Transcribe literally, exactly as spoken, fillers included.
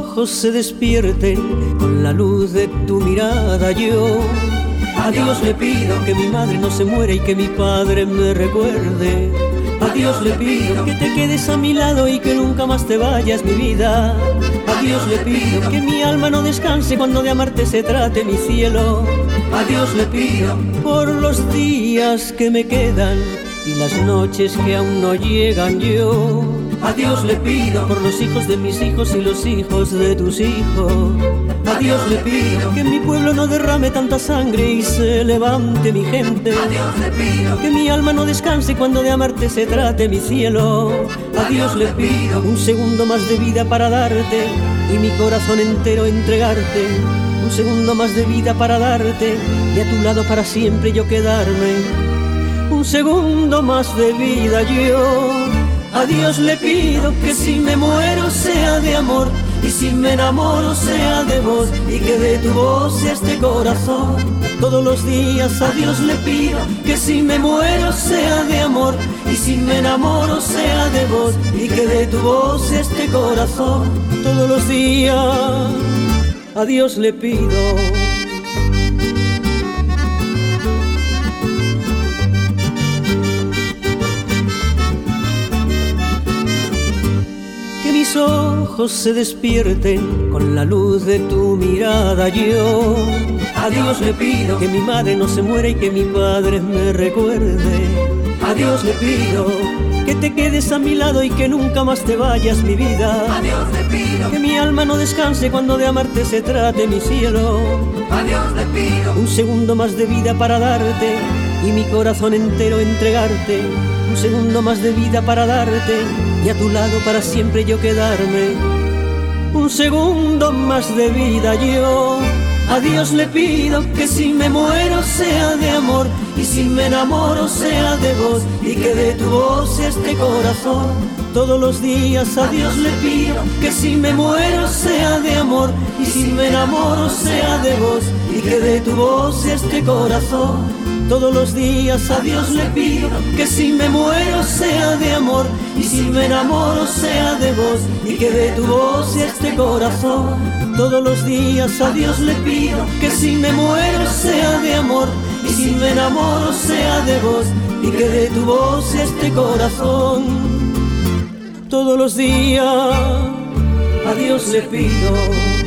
ojos se despierten con la luz de tu mirada, yo a Dios le pido que mi madre no se muera y que mi padre me recuerde. A Dios le pido que te quedes a mi lado y que nunca más te vayas, mi vida. A Dios le pido que mi alma no descanse cuando de amarte se trate, mi cielo. A Dios le pido por los días que me quedan y las noches que aún no llegan, yo a Dios le pido por los hijos de mis hijos y los hijos de tus hijos. A Dios le pido que mi pueblo no derrame tanta sangre y se levante mi gente. A Dios le pido que mi alma no descanse cuando de amarte se trate, mi cielo. A Dios le pido un segundo más de vida para darte y mi corazón entero entregarte. Un segundo más de vida para darte y a tu lado para siempre yo quedarme. Un segundo más de vida yo a Dios le pido que si me muero sea de amor y si me enamoro sea de vos y que de tu voz sea este corazón. Todos los días a Dios le pido que si me muero sea de amor y si me enamoro sea de vos y que de tu voz sea este corazón. Todos los días a Dios le pido. Mis ojos se despierten con la luz de tu mirada, yo a Dios le pido que mi madre no se muera y que mi padre me recuerde. A Dios le pido que te quedes a mi lado y que nunca más te vayas, mi vida. A Dios le pido que mi alma no descanse cuando de amarte se trate, mi cielo. A Dios le pido un segundo más de vida para darte y mi corazón entero entregarte. Un segundo más de vida para darte y a tu lado para siempre yo quedarme. Un segundo más de vida yo a Dios le pido que si me muero sea de amor y si me enamoro sea de vos y que de tu voz sea este corazón. Todos los días a Dios le pido que si me muero sea de amor y si me enamoro sea de vos y que de tu voz sea este corazón. Todos los días a Dios le pido que si me muero sea de amor y si me enamoro sea de vos y que de tu voz sea este corazón. Todos los días a Dios le pido que si me muero sea de amor y si me enamoro sea de vos y que de tu voz sea este corazón. Todos los días a Dios le pido.